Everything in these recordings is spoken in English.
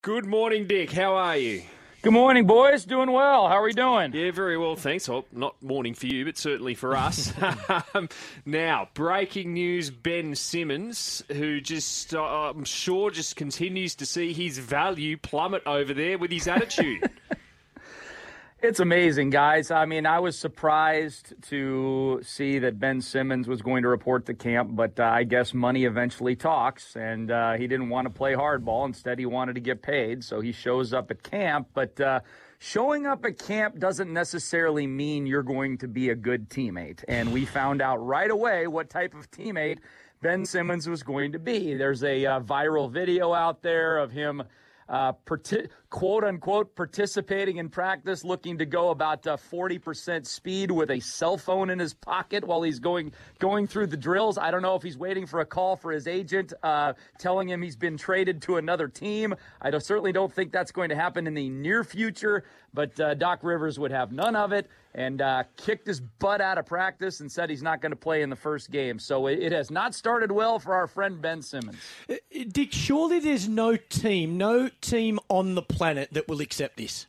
Good morning, Dick. How are you? Good morning, boys. Doing well. How are we doing? Yeah, very well, thanks. Well, not morning for you, but certainly for us. Now, breaking news, Ben Simmons, who just, I'm sure, just continues to see his value plummet over there with his attitude. It's amazing, guys. I mean, I was surprised to see that Ben Simmons was going to report to camp, but I guess money eventually talks, and he didn't want to play hardball. Instead, he wanted to get paid, so he shows up at camp. But showing up at camp doesn't necessarily mean you're going to be a good teammate, and we found out right away what type of teammate Ben Simmons was going to be. There's a viral video out there of him quote-unquote participating in practice, looking to go about 40% speed with a cell phone in his pocket while he's going through the drills. I don't know if he's waiting for a call for his agent telling him he's been traded to another team. I certainly don't think that's going to happen in the near future, but Doc Rivers would have none of it and kicked his butt out of practice and said he's not going to play in the first game. So it has not started well for our friend Ben Simmons. Dick, surely there's no team on the planet that will accept this.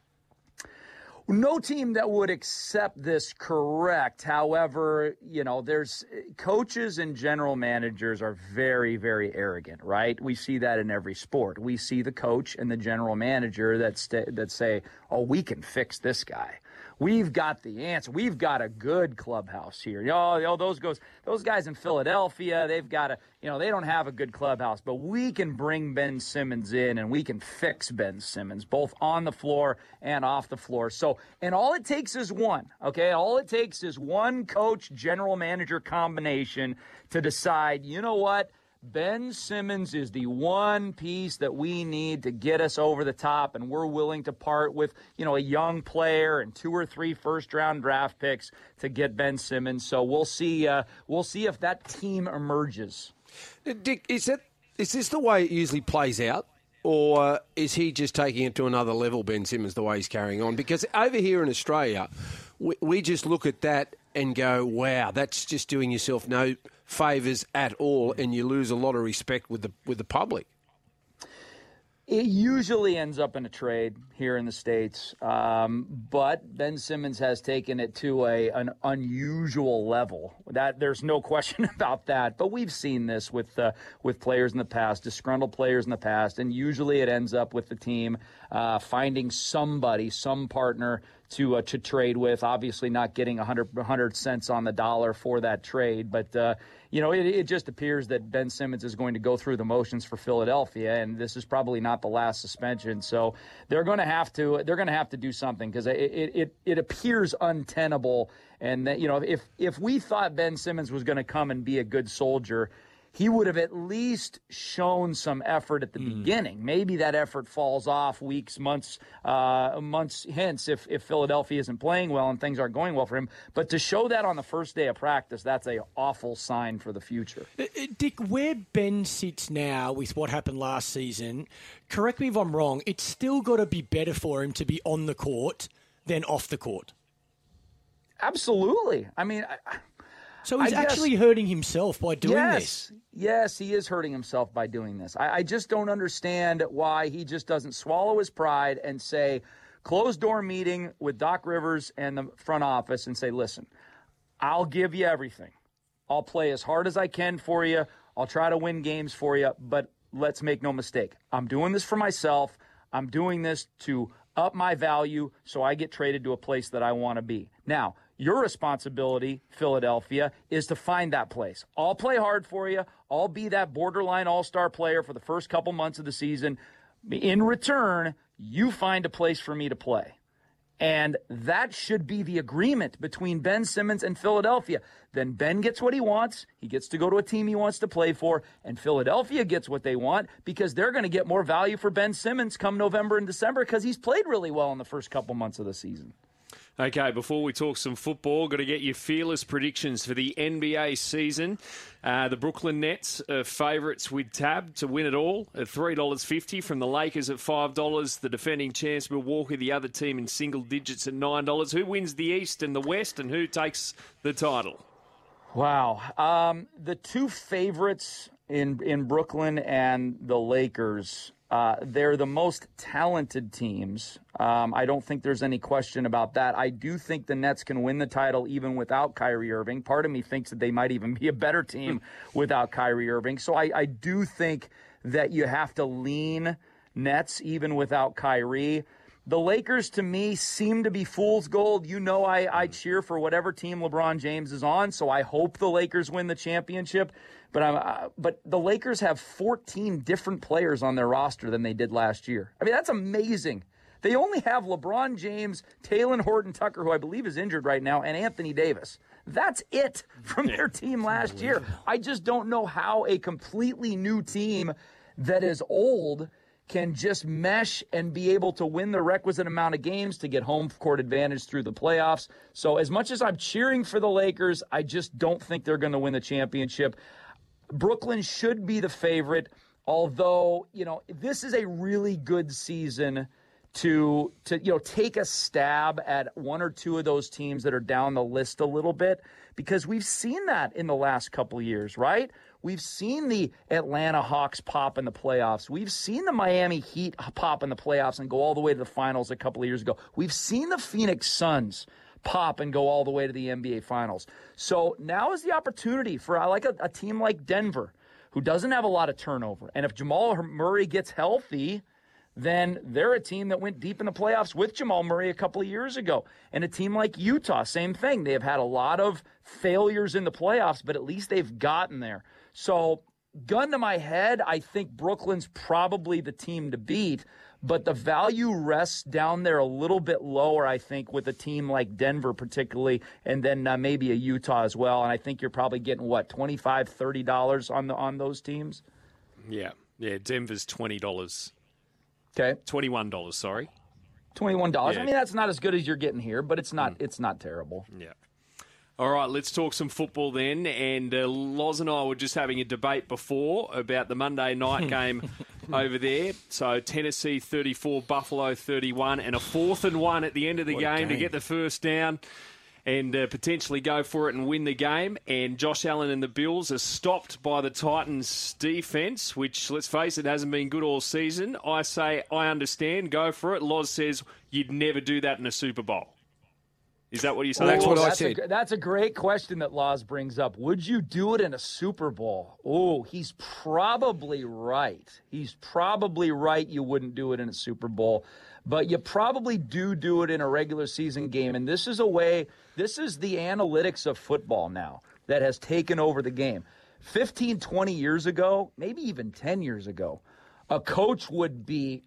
No team that would accept this, correct. However, there's coaches and general managers are very, very arrogant, right? We see that in every sport. We see the coach and the general manager that say, "Oh, we can fix this guy. We've got the answer. We've got a good clubhouse here. Those guys in Philadelphia, they've got they don't have a good clubhouse, but we can bring Ben Simmons in and we can fix Ben Simmons, both on the floor and off the floor." So, and all it takes is one, okay? All it takes is one coach, general manager combination to decide, you know what? Ben Simmons is the one piece that we need to get us over the top, and we're willing to part with, a young player and 2 or 3 first-round draft picks to get Ben Simmons. So we'll see if that team emerges. Dick, is this the way it usually plays out, or is he just taking it to another level, Ben Simmons, the way he's carrying on? Because over here in Australia, we just look at that and go, wow, that's just doing yourself no favours at all, and you lose a lot of respect with the public. It usually ends up in a trade here in the States, but Ben Simmons has taken it to an unusual level. That there's no question about that. But we've seen this with players in the past, disgruntled players in the past, and usually it ends up with the team finding some partner to trade with. Obviously, not getting 100 cents on the dollar for that trade, but it just appears that Ben Simmons is going to go through the motions for Philadelphia, and this is probably not the last suspension. So they're going to have to do something, because it appears untenable. And that, if we thought Ben Simmons was going to come and be a good soldier, he would have at least shown some effort at the beginning. Maybe that effort falls off weeks, months hence if Philadelphia isn't playing well and things aren't going well for him. But to show that on the first day of practice, that's an awful sign for the future. Dick, where Ben sits now with what happened last season, correct me if I'm wrong, it's still got to be better for him to be on the court than off the court. Absolutely. I mean, so he's actually hurting himself by doing this. Yes, he is hurting himself by doing this. I just don't understand why he just doesn't swallow his pride and say, closed-door meeting with Doc Rivers and the front office and say, listen, I'll give you everything. I'll play as hard as I can for you. I'll try to win games for you, but let's make no mistake. I'm doing this for myself. I'm doing this to up my value so I get traded to a place that I want to be. Now, your responsibility, Philadelphia, is to find that place. I'll play hard for you. I'll be that borderline all-star player for the first couple months of the season. In return, you find a place for me to play. And that should be the agreement between Ben Simmons and Philadelphia. Then Ben gets what he wants. He gets to go to a team he wants to play for. And Philadelphia gets what they want, because they're going to get more value for Ben Simmons come November and December, because he's played really well in the first couple months of the season. Okay, before we talk some football, got to get your fearless predictions for the NBA season. The Brooklyn Nets are favourites with Tab to win it all at $3.50 from the Lakers at $5. The defending champs Milwaukee, the other team in single digits at $9. Who wins the East and the West, and who takes the title? Wow. The two favorites in Brooklyn and the Lakers, they're the most talented teams. I don't think there's any question about that. I do think the Nets can win the title even without Kyrie Irving. Part of me thinks that they might even be a better team without Kyrie Irving. So I do think that you have to lean Nets even without Kyrie. The Lakers, to me, seem to be fool's gold. You know I cheer for whatever team LeBron James is on, so I hope the Lakers win the championship. But the Lakers have 14 different players on their roster than they did last year. I mean, that's amazing. They only have LeBron James, Talen Horton-Tucker, who I believe is injured right now, and Anthony Davis. That's it from their team last year. I just don't know how a completely new team that is old can just mesh and be able to win the requisite amount of games to get home court advantage through the playoffs. So as much as I'm cheering for the Lakers, I just don't think they're going to win the championship. Brooklyn should be the favorite, although, this is a really good season to take a stab at one or two of those teams that are down the list a little bit, because we've seen that in the last couple of years, right? We've seen the Atlanta Hawks pop in the playoffs. We've seen the Miami Heat pop in the playoffs and go all the way to the finals a couple of years ago. We've seen the Phoenix Suns pop and go all the way to the NBA Finals. So now is the opportunity for a team like Denver, who doesn't have a lot of turnover. And if Jamal Murray gets healthy, then they're a team that went deep in the playoffs with Jamal Murray a couple of years ago. And a team like Utah, same thing. They have had a lot of failures in the playoffs, but at least they've gotten there. So, gun to my head, I think Brooklyn's probably the team to beat, but the value rests down there a little bit lower, I think, with a team like Denver particularly, and then maybe a Utah as well. And I think you're probably getting, $25, $30 on those teams? Yeah, Denver's $20. Okay. $21, sorry. $21. Yeah. I mean, that's not as good as you're getting here, but it's not terrible. Yeah. All right, let's talk some football then. And Loz and I were just having a debate before about the Monday night game over there. So Tennessee 34, Buffalo 31, and a 4th and 1 at the end of the game to get the first down and potentially go for it and win the game. And Josh Allen and the Bills are stopped by the Titans' defense, which, let's face it, hasn't been good all season. I say, I understand, go for it. Loz says you'd never do that in a Super Bowl. Is that what you said? That's what I said. That's a great question that Laws brings up. Would you do it in a Super Bowl? Oh, he's probably right. He's probably right you wouldn't do it in a Super Bowl. But you probably do it in a regular season game. And this is the analytics of football now that has taken over the game. 15, 20 years ago, maybe even 10 years ago, a coach would be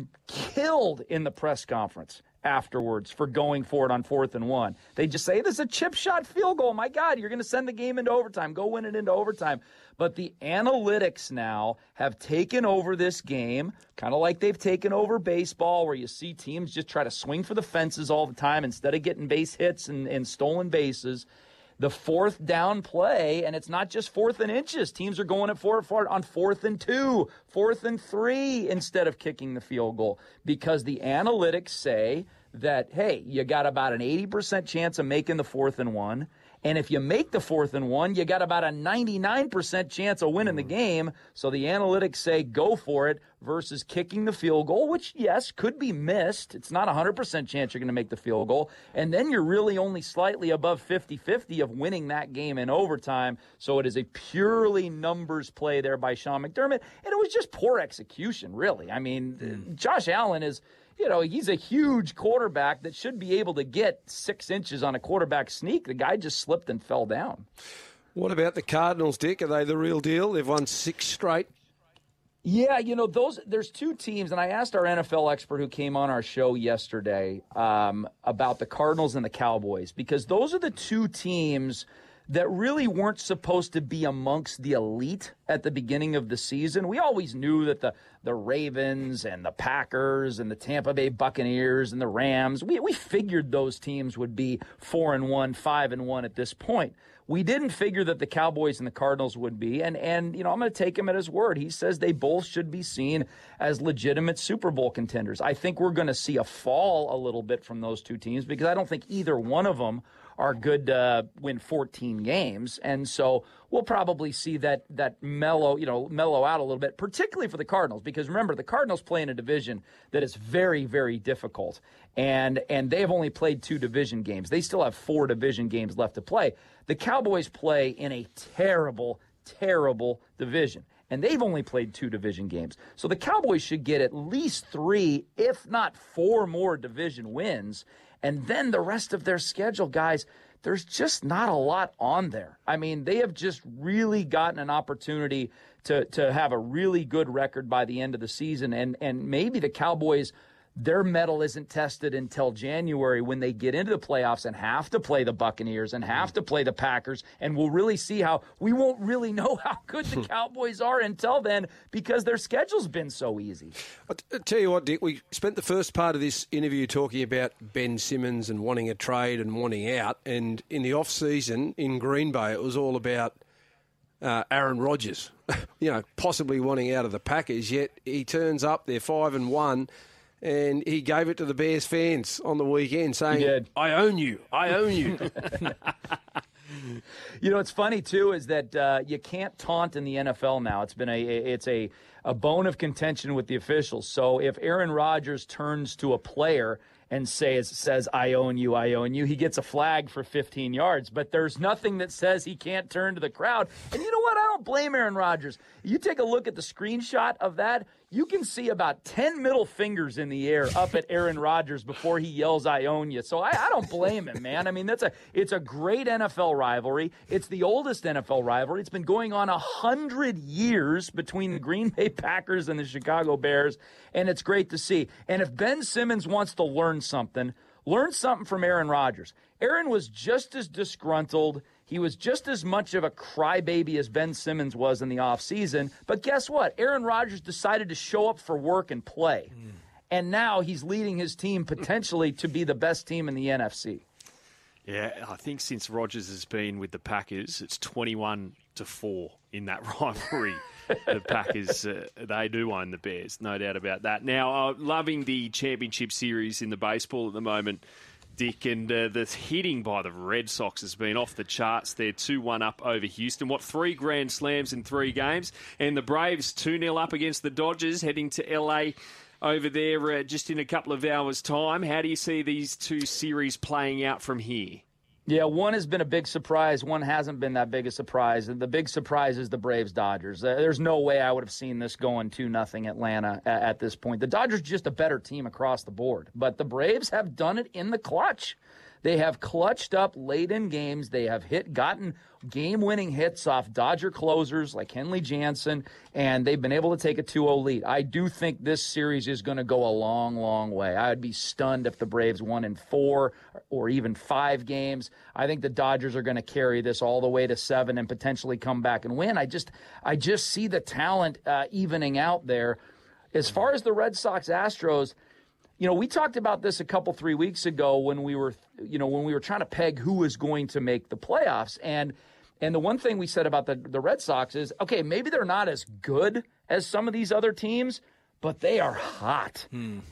killed in the press conference afterwards for going for it on 4th and 1. They just say, this is a chip shot field goal. My God, you're going to send the game into overtime. Go win it into overtime. But the analytics now have taken over this game, kind of like they've taken over baseball, where you see teams just try to swing for the fences all the time instead of getting base hits and stolen bases. The 4th down play, and it's not just 4th and inches. Teams are going for it on 4th and 2, 4th and 3 instead of kicking the field goal, because the analytics say that, hey, you got about an 80% chance of making the 4th and 1. And if you make the 4th and 1, you got about a 99% chance of winning the game. So the analytics say go for it versus kicking the field goal, which, yes, could be missed. It's not a 100% chance you're going to make the field goal. And then you're really only slightly above 50-50 of winning that game in overtime. So it is a purely numbers play there by Sean McDermott. And it was just poor execution, really. I mean, Josh Allen is... he's a huge quarterback that should be able to get 6 inches on a quarterback sneak. The guy just slipped and fell down. What about the Cardinals, Dick? Are they the real deal? They've won 6 straight. Yeah, there's 2 teams, and I asked our NFL expert who came on our show yesterday about the Cardinals and the Cowboys, because those are the 2 teams that really weren't supposed to be amongst the elite at the beginning of the season. We always knew that the Ravens and the Packers and the Tampa Bay Buccaneers and the Rams, we figured those teams would be 4-1, 5-1 at this point. we didn't figure that the Cowboys and the Cardinals would be. And I'm going to take him at his word. He says they both should be seen as legitimate Super Bowl contenders. I think we're going to see a fall a little bit from those two teams because I don't think either one of them are good to win 14 games. And so we'll probably see that mellow out a little bit, particularly for the Cardinals, because remember, the Cardinals play in a division that is very, very difficult. And they have only played 2 division games. They still have 4 division games left to play. The Cowboys play in a terrible, terrible division. And they've only played 2 division games. So the Cowboys should get at least 3, if not 4 more division wins. And then the rest of their schedule, guys, there's just not a lot on there. I mean, they have just really gotten an opportunity to have a really good record by the end of the season. And maybe the Cowboys, their mettle isn't tested until January when they get into the playoffs and have to play the Buccaneers and have to play the Packers. And we'll really see we won't really know how good the Cowboys are until then because their schedule's been so easy. I'll tell you what, Dick, we spent the first part of this interview talking about Ben Simmons and wanting a trade and wanting out. And in the off-season in Green Bay, it was all about Aaron Rodgers, possibly wanting out of the Packers. Yet he turns up, they're 5-1. And he gave it to the Bears fans on the weekend saying, I own you. I own you. It's funny, too, is that you can't taunt in the NFL now. It's been a bone of contention with the officials. So if Aaron Rodgers turns to a player and says, I own you, he gets a flag for 15 yards. But there's nothing that says he can't turn to the crowd. And you know what? I don't blame Aaron Rodgers. You take a look at the screenshot of that, you can see about 10 middle fingers in the air up at Aaron Rodgers before he yells, I own you. So I don't blame him, man. I mean, it's a great NFL rivalry. It's the oldest NFL rivalry. It's been going on 100 years between the Green Bay Packers and the Chicago Bears, and it's great to see. And if Ben Simmons wants to learn something from Aaron Rodgers. Aaron was just as disgruntled. He was just as much of a crybaby as Ben Simmons was in the offseason. But guess what? Aaron Rodgers decided to show up for work and play. And now he's leading his team potentially to be the best team in the NFC. Yeah, I think since Rodgers has been with the Packers, it's 21-4 in that rivalry. The Packers, they do own the Bears, no doubt about that. Now, loving the championship series in the baseball at the moment, Dick, and the hitting by the Red Sox has been off the charts. They're 2-1 up over Houston. 3 grand slams in 3 games? And the Braves 2-0 up against the Dodgers, heading to L.A. over there just in a couple of hours' time. How do you see these 2 series playing out from here? Yeah, one has been a big surprise. One hasn't been that big a surprise. And the big surprise is the Braves-Dodgers. There's no way I would have seen this going 2-0 Atlanta at this point. The Dodgers are just a better team across the board. But the Braves have done it in the clutch. They have clutched up late in games. They have gotten game-winning hits off Dodger closers like Kenley Jansen, and they've been able to take a 2-0 lead. I do think this series is going to go a long, long way. I would be stunned if the Braves won in 4 or even 5 games. I think the Dodgers are going to carry this all the way to 7 and potentially come back and win. I just see the talent evening out there. As far as the Red Sox-Astros, we talked about this 3 weeks ago when we were trying to peg who was going to make the playoffs. And the one thing we said about the Red Sox is, okay, maybe they're not as good as some of these other teams, but they are hot.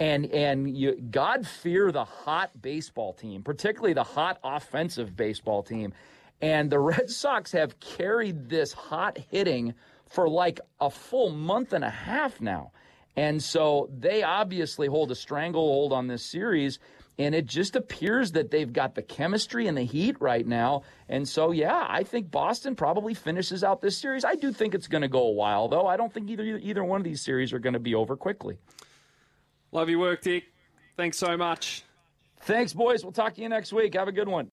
And God fear the hot baseball team, particularly the hot offensive baseball team. And the Red Sox have carried this hot hitting for like a full month and a half now. And so they obviously hold a stranglehold on this series, and it just appears that they've got the chemistry and the heat right now. And so, yeah, I think Boston probably finishes out this series. I do think it's going to go a while, though. I don't think either one of these series are going to be over quickly. Love your work, Dick. Thanks so much. Thanks, boys. We'll talk to you next week. Have a good one.